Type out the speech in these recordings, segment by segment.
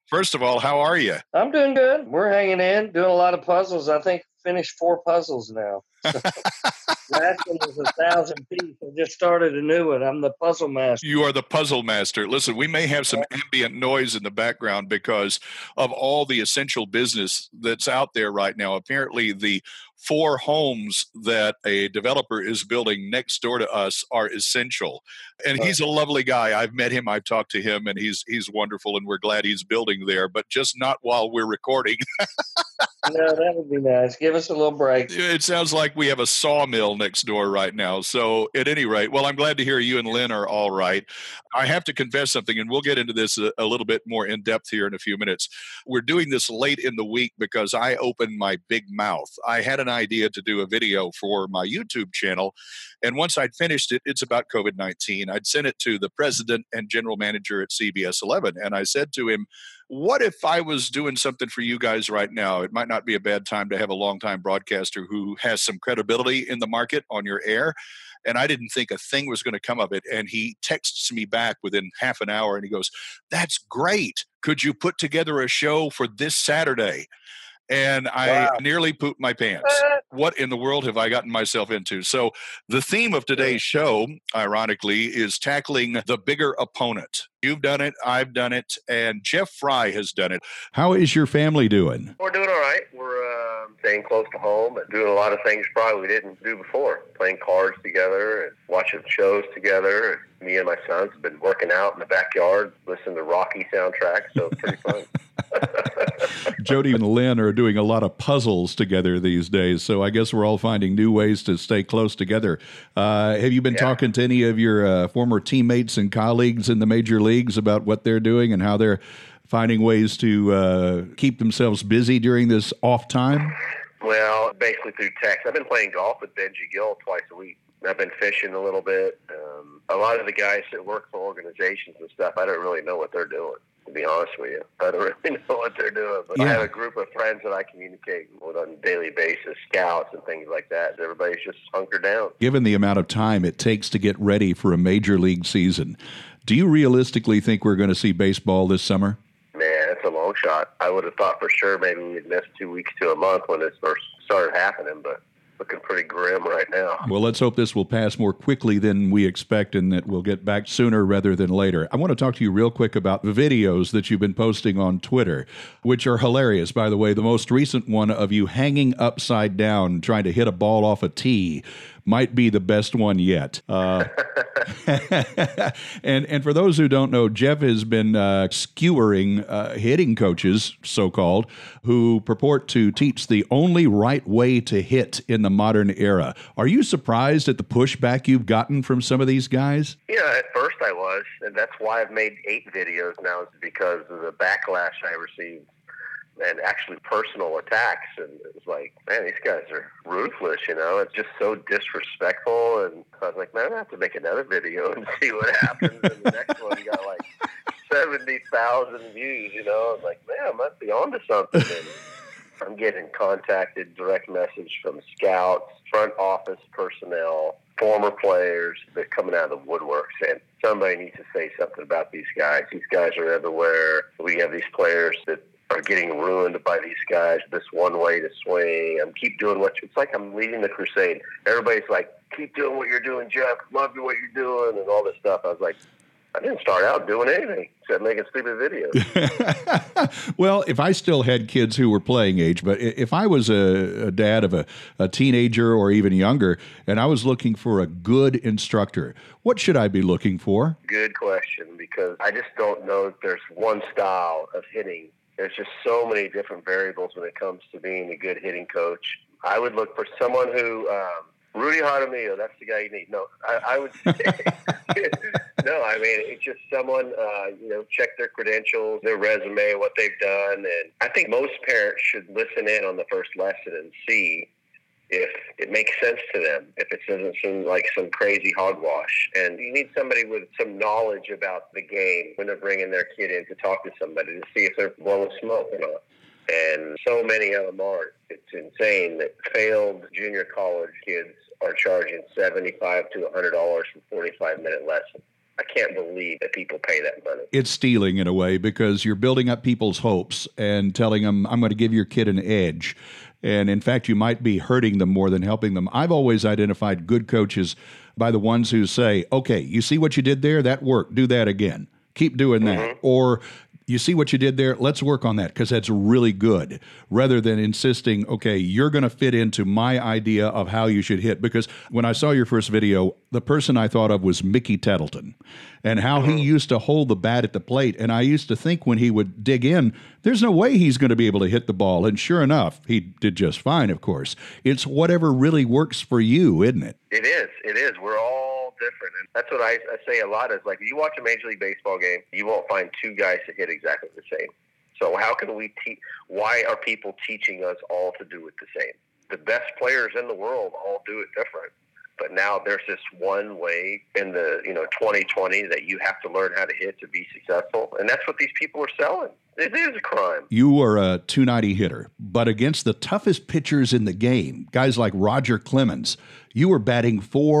First of all, how are you? I'm doing good. We're hanging in, doing a lot of puzzles. I think finished 4 puzzles now. So last one was 1,000 pieces. I just started a new one. I'm the puzzle master. You are the puzzle master. Listen, we may have some ambient noise in the background because of all the essential business that's out there right now. Apparently, the 4 homes that a developer is building next door to us are essential. And he's a lovely guy. I've met him, I've talked to him, and he's wonderful, and we're glad he's building there, but just not while we're recording. No, that would be nice. Give us a little break. It sounds like we have a sawmill next door right now. So at any rate, well, I'm glad to hear you and Lynn are all right. I have to confess something, and we'll get into this a little bit more in depth here in a few minutes. We're doing this late in the week because I opened my big mouth. I had an idea to do a video for my YouTube channel, and once I'd finished it, it's about COVID-19. I'd sent it to the president and general manager at CBS 11, and I said to him, what if I was doing something for you guys right now? It might not be a bad time to have a longtime broadcaster who has some credibility in the market on your air. And I didn't think a thing was going to come of it. And he texts me back within half an hour and he goes, that's great. Could you put together a show for this Saturday? And I nearly pooped my pants. What in the world have I gotten myself into? So the theme of today's show, ironically, is tackling the bigger opponent. You've done it, I've done it, and Jeff Fry has done it. How is your family doing? We're doing all right. We're staying close to home and doing a lot of things probably we didn't do before. Playing cards together and watching shows together. Me and my sons have been working out in the backyard, listening to Rocky soundtracks, so it's pretty fun. Jody and Lynn are doing a lot of puzzles together these days, so I guess we're all finding new ways to stay close together. Have you been talking to any of your former teammates and colleagues in the major leagues about what they're doing and how they're finding ways to keep themselves busy during this off time? Well, basically through text. I've been playing golf with Benji Gill twice a week. I've been fishing a little bit. A lot of the guys that work for organizations and stuff, I don't really know what they're doing, to be honest with you. I don't really know what they're doing. But I have a group of friends that I communicate with on a daily basis, scouts and things like that. Everybody's just hunkered down. Given the amount of time it takes to get ready for a major league season, do you realistically think we're going to see baseball this summer? Man, it's a long shot. I would have thought for sure maybe we'd miss 2 weeks to a month when this first started happening, but looking pretty grim right now. Well, let's hope this will pass more quickly than we expect and that we'll get back sooner rather than later. I want to talk to you real quick about the videos that you've been posting on Twitter, which are hilarious. By the way, the most recent one of you hanging upside down trying to hit a ball off a tee might be the best one yet. And for those who don't know, Jeff has been skewering hitting coaches, so-called, who purport to teach the only right way to hit in the modern era. Are you surprised at the pushback you've gotten from some of these guys? Yeah, at first I was, and that's why I've made 8 videos now, is because of the backlash I received. And actually personal attacks, and it was like, man, these guys are ruthless, you know. It's just so disrespectful, and I was like, man, I have to make another video and see what happens. And the next one got like 70,000 views, you know. I was like, man, I must be onto something. And I'm getting contacted, direct message from scouts, front office personnel, former players. They're coming out of the woodwork saying, somebody needs to say something about these guys. These guys are everywhere. We have these players that are getting ruined by these guys, this one way to swing. Keep doing it's like I'm leading the crusade. Everybody's like, keep doing what you're doing, Jeff. Love you what you're doing, and all this stuff. I was like, I didn't start out doing anything except making stupid videos. Well, if I still had kids who were playing age, but if I was a dad of a teenager or even younger, and I was looking for a good instructor, what should I be looking for? Good question, because I just don't know if there's one style of hitting. There's just so many different variables when it comes to being a good hitting coach. I would look for someone who, Rudy Jaramillo, that's the guy you need. No, I would say, no, I mean, it's just someone, check their credentials, their resume, what they've done. And I think most parents should listen in on the first lesson and see if it makes sense to them, if it doesn't seem like some crazy hogwash. And you need somebody with some knowledge about the game when they're bringing their kid in to talk to somebody to see if they're blowing smoke or not. And so many of them aren't. It's insane that failed junior college kids are charging $75 to $100 for 45-minute lesson. I can't believe that people pay that money. It's stealing in a way, because you're building up people's hopes and telling them, I'm going to give your kid an edge. And in fact, you might be hurting them more than helping them. I've always identified good coaches by the ones who say, okay, you see what you did there? That worked. Do that again. Keep doing that. Or you see what you did there? Let's work on that, because that's really good, rather than insisting, okay, you're going to fit into my idea of how you should hit. Because when I saw your first video, the person I thought of was Mickey Tettleton, and how he used to hold the bat at the plate. And I used to think when he would dig in, there's no way he's going to be able to hit the ball. And sure enough, he did just fine, of course. It's whatever really works for you, isn't it? It is. It is. We're all different. And that's what I say a lot is, like, if you watch a Major League Baseball game, you won't find two guys that hit exactly the same. So how can we why are people teaching us all to do it the same? The best players in the world all do it different. But now there's this one way in the 2020 that you have to learn how to hit to be successful. And that's what these people are selling. It is a crime. You are a 290 hitter, but against the toughest pitchers in the game, guys like Roger Clemens, you were batting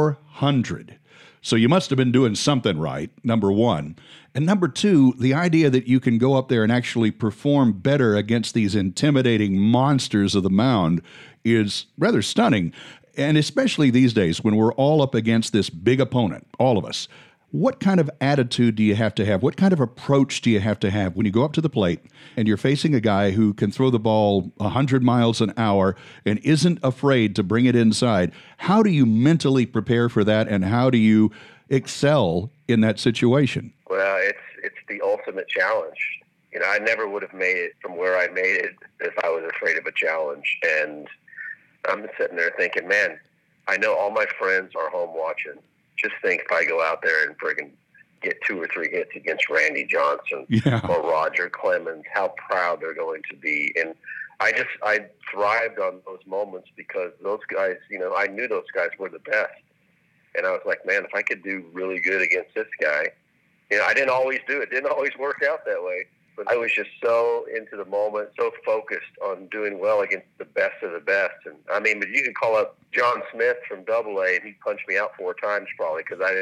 .400. So you must have been doing something right, number one. And number two, the idea that you can go up there and actually perform better against these intimidating monsters of the mound is rather stunning. And especially these days when we're all up against this big opponent, all of us. What kind of attitude do you have to have? What kind of approach do you have to have when you go up to the plate and you're facing a guy who can throw the ball 100 miles an hour and isn't afraid to bring it inside? How do you mentally prepare for that, and how do you excel in that situation? Well, it's the ultimate challenge. I never would have made it from where I made it if I was afraid of a challenge. And I'm sitting there thinking, man, I know all my friends are home watching. Just think if I go out there and friggin' get 2 or 3 hits against Randy Johnson or Roger Clemens, how proud they're going to be. And I thrived on those moments because those guys, I knew those guys were the best. And I was like, man, if I could do really good against this guy, I didn't always do it. Didn't always work out that way. But I was just so into the moment, so focused on doing well against the best of the best. And but you could call up John Smith from AA, and he'd punch me out 4 times probably because I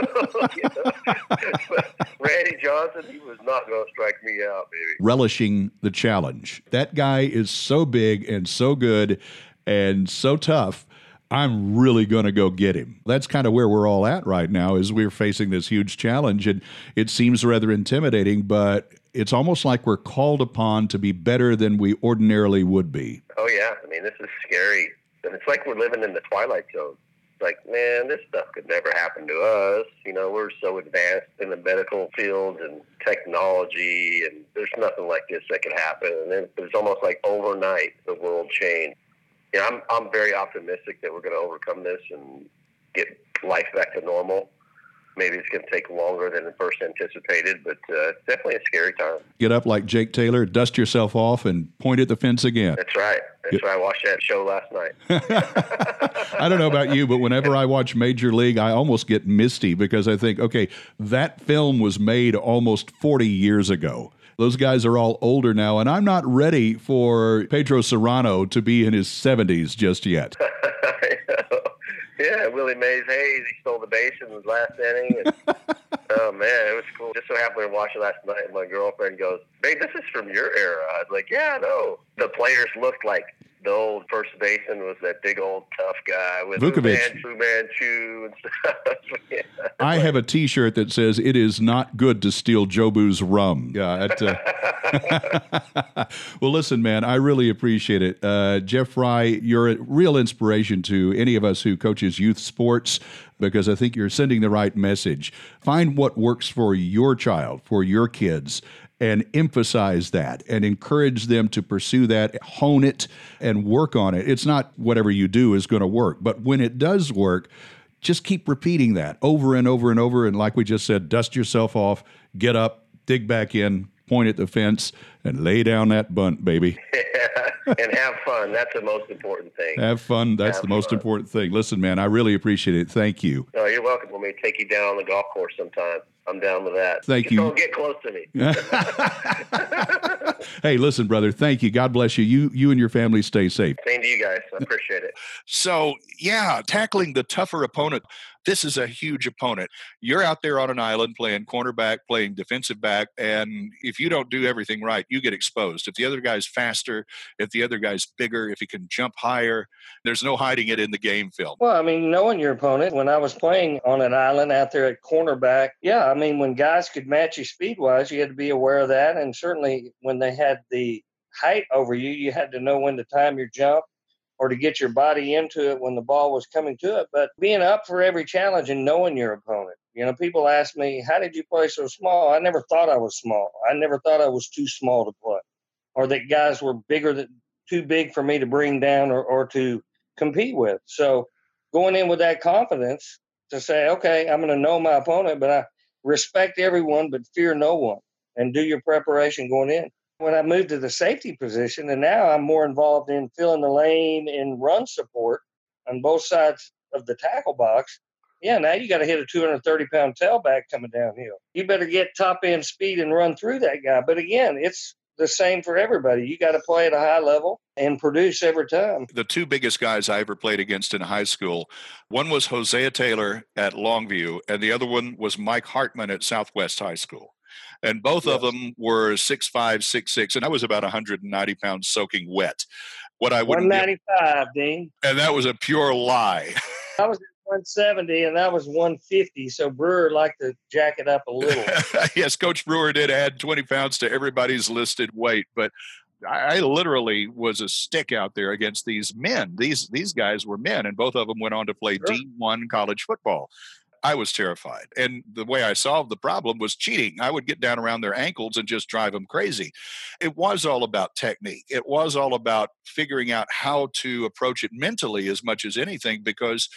didn't. But Randy Johnson, he was not going to strike me out, baby. Relishing the challenge. That guy is so big and so good and so tough. I'm really going to go get him. That's kind of where we're all at right now, is we're facing this huge challenge, and it seems rather intimidating, but it's almost like we're called upon to be better than we ordinarily would be. Oh, yeah. This is scary. And it's like we're living in the Twilight Zone. It's like, man, this stuff could never happen to us. We're so advanced in the medical field and technology, and there's nothing like this that could happen. And then it's almost like overnight the world changed. I'm very optimistic that we're going to overcome this and get life back to normal. Maybe it's going to take longer than first anticipated, but it's definitely a scary time. Get up like Jake Taylor, dust yourself off, and point at the fence again. That's right. That's right. I watched that show last night. I don't know about you, but whenever I watch Major League, I almost get misty because I think, okay, that film was made almost 40 years ago. Those guys are all older now, and I'm not ready for Pedro Serrano to be in his 70s just yet. Yeah, Willie Mays Hayes, he stole the base in his last inning. And, oh, man, it was cool. Just so happened to watch it last night, and my girlfriend goes, babe, this is from your era. I was like, yeah, I know. The players looked like the old first baseman was that big old tough guy with Vukovich. Fu Manchu and stuff. Yeah. I have a T-shirt that says, "It is not good to steal Jobu's rum." Yeah. Well, listen, man, I really appreciate it. Jeff Fry, you're a real inspiration to any of us who coaches youth sports, because I think you're sending the right message. Find what works for your child, for your kids, and emphasize that and encourage them to pursue that, hone it, and work on it. It's not whatever you do is going to work, but when it does work, just keep repeating that over and over and over. And like we just said, dust yourself off, get up, dig back in, point at the fence, and lay down that bunt, baby. Yeah, and have fun. That's the most important thing. Have fun. That's the most important thing. Listen, man, I really appreciate it. Thank you. Oh, you're welcome. Let me take you down on the golf course sometime. I'm down with that. Thank you. Don't get close to me. Hey, listen, brother, thank you. God bless you. You and your family stay safe. Same to you guys. advice. I appreciate it. So, yeah, tackling the tougher opponent. This is a huge opponent. You're out there on an island playing cornerback, playing defensive back, and if you don't do everything right, you get exposed. If the other guy's faster, if the other guy's bigger, if he can jump higher, there's no hiding it in the game film. Well, I mean, knowing your opponent, when I was playing on an island out there at cornerback, yeah, I mean, when guys could match you speed-wise, you had to be aware of that. And certainly when they had the height over you, you had to know when to time your jump or to get your body into it when the ball was coming to it. But being up for every challenge and knowing your opponent. People ask me, how did you play so small? I never thought I was small. I never thought I was too small to play, or that guys were too big for me to bring down or to compete with. So going in with that confidence to say, okay, I'm going to know my opponent, but I respect everyone but fear no one, and do your preparation going in. When I moved to the safety position, and now I'm more involved in filling the lane and run support on both sides of the tackle box. Yeah, now you got to hit a 230-pound tailback coming downhill. You better get top-end speed and run through that guy. But again, it's the same for everybody. You got to play at a high level and produce every time. The two biggest guys I ever played against in high school, one was Hosea Taylor at Longview, and the other one was Mike Hartman at Southwest High School. And both of them were 6'5", 6'6", and I was about 190 pounds soaking wet. What I would 195, Dean. And that was a pure lie. I was at 170, and that was 150, so Brewer liked to jack it up a little. Yes, Coach Brewer did add 20 pounds to everybody's listed weight, but I literally was a stick out there against these men. These guys were men, and both of them went on to play D1 college football. I was terrified. And the way I solved the problem was cheating. I would get down around their ankles and just drive them crazy. It was all about technique. It was all about figuring out how to approach it mentally as much as anything, because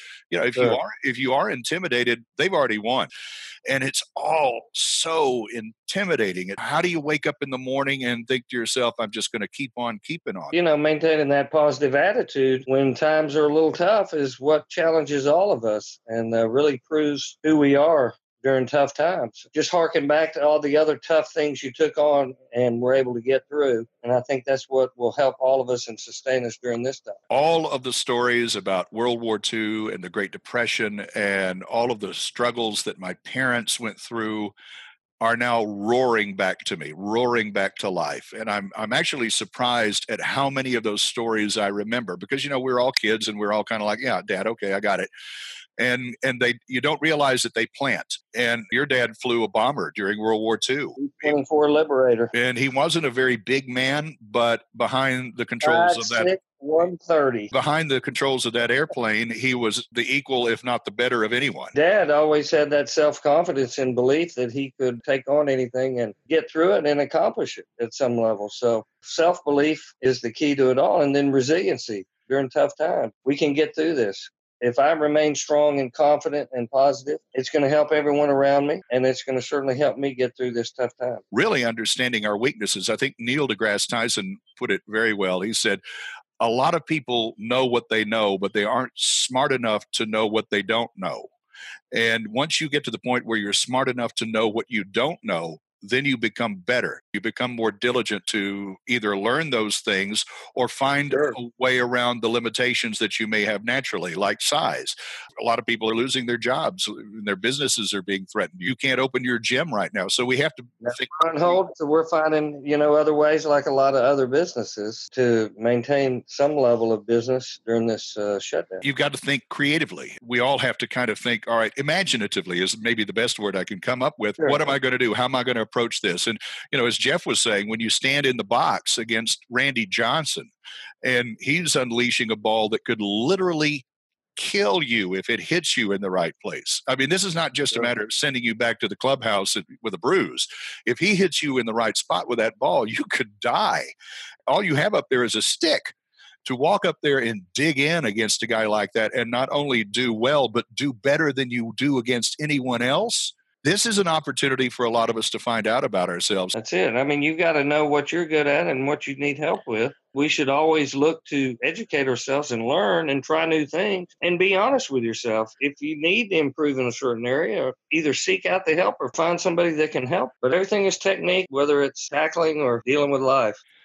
if you are intimidated, they've already won. And it's all so intimidating. How do you wake up in the morning and think to yourself, I'm just going to keep on keeping on? Maintaining that positive attitude when times are a little tough is what challenges all of us and really proves who we are during tough times. Just harken back to all the other tough things you took on and were able to get through. And I think that's what will help all of us and sustain us during this time. All of the stories about World War II and the Great Depression and all of the struggles that my parents went through are now roaring back to me, roaring back to life. And I'm actually surprised at how many of those stories I remember, because, we're all kids and we're all kind of like, yeah, Dad, okay, I got it. And you don't realize that they plant. And your dad flew a bomber during World War II. 24 Liberator. And he wasn't a very big man, but behind the controls of that 130. Behind the controls of that airplane, he was the equal, if not the better, of anyone. Dad always had that self-confidence and belief that he could take on anything and get through it and accomplish it at some level. So self-belief is the key to it all. And then resiliency during tough times. We can get through this. If I remain strong and confident and positive, it's going to help everyone around me, and it's going to certainly help me get through this tough time. Really understanding our weaknesses. I think Neil deGrasse Tyson put it very well. He said, a lot of people know what they know, but they aren't smart enough to know what they don't know. And once you get to the point where you're smart enough to know what you don't know, then you become better. You become more diligent to either learn those things or find a way around the limitations that you may have naturally, like size. A lot of people are losing their jobs and their businesses are being threatened. You can't open your gym right now. So we have to think on hold. So we're finding, other ways, like a lot of other businesses, to maintain some level of business during this shutdown. You've got to think creatively. We all have to kind of think, all right, imaginatively is maybe the best word I can come up with. Sure. What am I going to do? How am I going to approach this? And, as Jeff was saying, when you stand in the box against Randy Johnson and he's unleashing a ball that could literally kill you if it hits you in the right place. I mean, this is not just a matter of sending you back to the clubhouse with a bruise. If he hits you in the right spot with that ball, you could die. All you have up there is a stick. To walk up there and dig in against a guy like that and not only do well, but do better than you do against anyone else, this is an opportunity for a lot of us to find out about ourselves. That's it. I mean, you've got to know what you're good at and what you need help with. We should always look to educate ourselves and learn and try new things and be honest with yourself. If you need to improve in a certain area, either seek out the help or find somebody that can help. But everything is technique, whether it's tackling or dealing with life.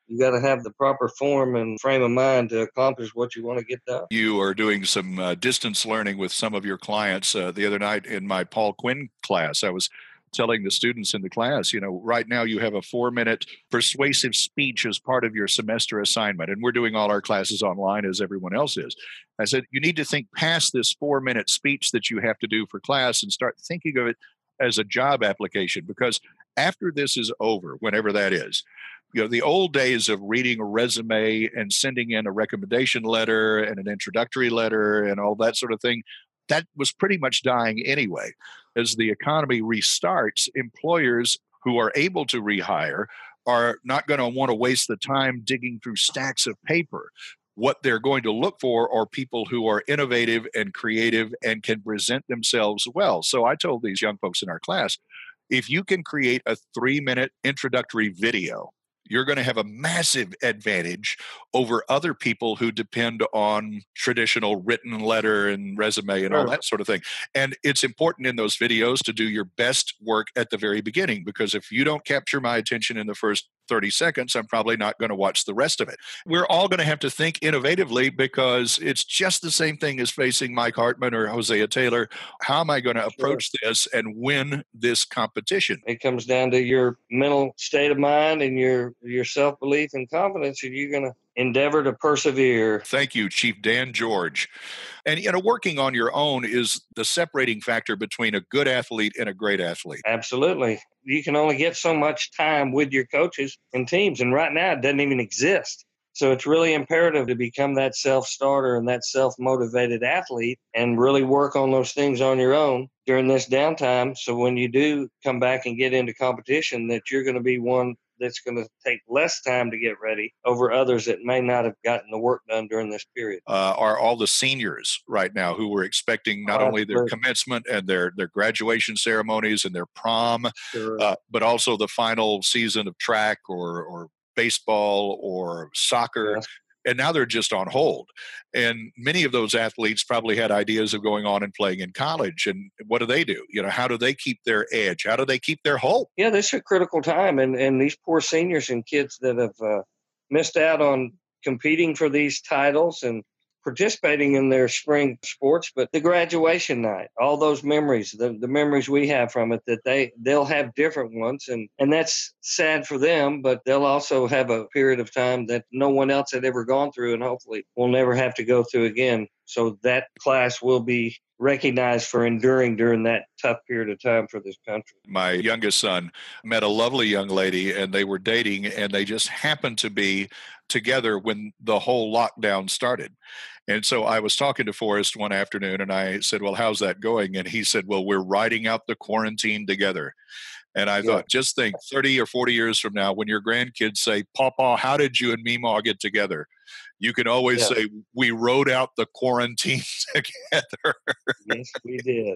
You got to have the proper form and frame of mind to accomplish what you want to get done. You are doing some distance learning with some of your clients. The other night in my Paul Quinn class, I was telling the students in the class, right now you have a 4-minute persuasive speech as part of your semester assignment. And we're doing all our classes online as everyone else is. I said, you need to think past this 4-minute speech that you have to do for class and start thinking of it as a job application, because after this is over, whenever that is, the old days of reading a resume and sending in a recommendation letter and an introductory letter and all that sort of thing, that was pretty much dying anyway. As the economy restarts, employers who are able to rehire are not going to want to waste the time digging through stacks of paper. What they're going to look for are people who are innovative and creative and can present themselves well. So I told these young folks in our class, if you can create a 3-minute introductory video, you're going to have a massive advantage over other people who depend on traditional written letter and resume and all that sort of thing. And it's important in those videos to do your best work at the very beginning, because if you don't capture my attention in the first 30 seconds, I'm probably not going to watch the rest of it. We're all going to have to think innovatively, because it's just the same thing as facing Mike Hartman or Hosea Taylor. How am I going to approach this and win this competition? It comes down to your mental state of mind and your self-belief and confidence, and you're going to endeavor to persevere. Thank you, Chief Dan George. And, working on your own is the separating factor between a good athlete and a great athlete. Absolutely. You can only get so much time with your coaches and teams. And right now, it doesn't even exist. So it's really imperative to become that self-starter and that self-motivated athlete and really work on those things on your own during this downtime. So when you do come back and get into competition, that you're going to be one that's going to take less time to get ready over others that may not have gotten the work done during this period. Are all the seniors right now who were expecting not only their commencement and their graduation ceremonies and their prom, but also the final season of track or baseball or soccer. Yes. And now they're just on hold. And many of those athletes probably had ideas of going on and playing in college. And what do? How do they keep their edge? How do they keep their hope? Yeah, this is a critical time. And these poor seniors and kids that have missed out on competing for these titles and participating in their spring sports, but the graduation night, all those memories, the memories we have from it, that they'll have different ones. And that's sad for them, but they'll also have a period of time that no one else had ever gone through and hopefully will never have to go through again. So that class will be recognized for enduring during that tough period of time for this country. My youngest son met a lovely young lady and they were dating, and they just happened to be together when the whole lockdown started. And so I was talking to Forrest one afternoon and I said, well, how's that going? And he said, well, we're riding out the quarantine together. And I thought, just think 30 or 40 years from now, when your grandkids say, Papa, how did you and Meemaw get together? You can always say, we rode out the quarantine together. Yes, we did.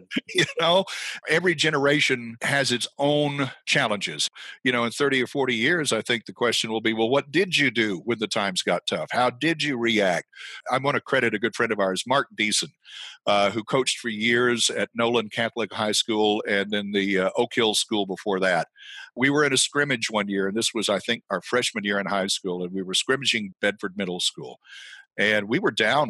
Every generation has its own challenges. In 30 or 40 years, I think the question will be, well, what did you do when the times got tough? How did you react? I want to credit a good friend of ours, Mark Deason, who coached for years at Nolan Catholic High School and then the Oak Hill School before that. We were in a scrimmage one year, and this was, I think, our freshman year in high school, and we were scrimmaging Bedford Middle School. And we were down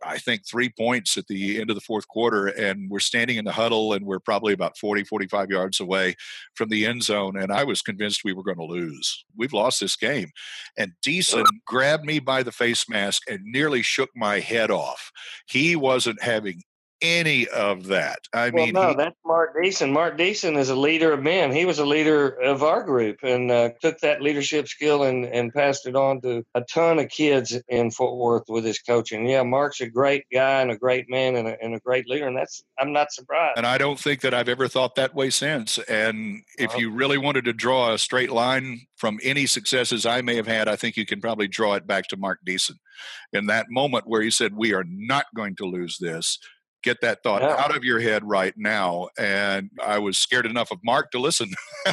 3 points at the end of the fourth quarter, and we're standing in the huddle, and we're probably about 40, 45 yards away from the end zone, and I was convinced we were going to lose. We've lost this game. And Deason grabbed me by the face mask and nearly shook my head off. He wasn't having any of that. That's Mark Deason. Mark Deason is a leader of men. He was a leader of our group and took that leadership skill and passed it on to a ton of kids in Fort Worth with his coaching. Yeah, Mark's a great guy and a great man and a great leader, and I'm not surprised. And I don't think that I've ever thought that way since. And if you really wanted to draw a straight line from any successes I may have had, I think you can probably draw it back to Mark Deason. In that moment where he said, we are not going to lose this, get that thought out of your head right now. And I was scared enough of Mark to listen.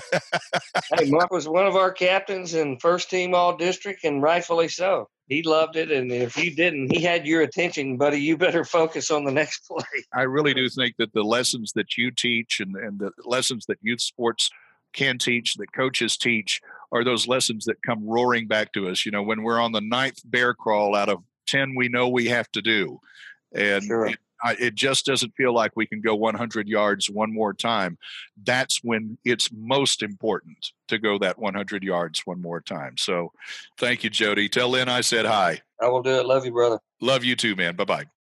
Hey, Mark was one of our captains in first team all district, and rightfully so. He loved it. And if you didn't, he had your attention, buddy. You better focus on the next play. I really do think that the lessons that you teach and the lessons that youth sports can teach, that coaches teach, are those lessons that come roaring back to us. When we're on the 9th bear crawl out of 10 we know we have to do. And Sure. it just doesn't feel like we can go 100 yards one more time. That's when it's most important to go that 100 yards one more time. So thank you, Jody. Tell Lynn I said hi. I will do it. Love you, brother. Love you too, man. Bye-bye.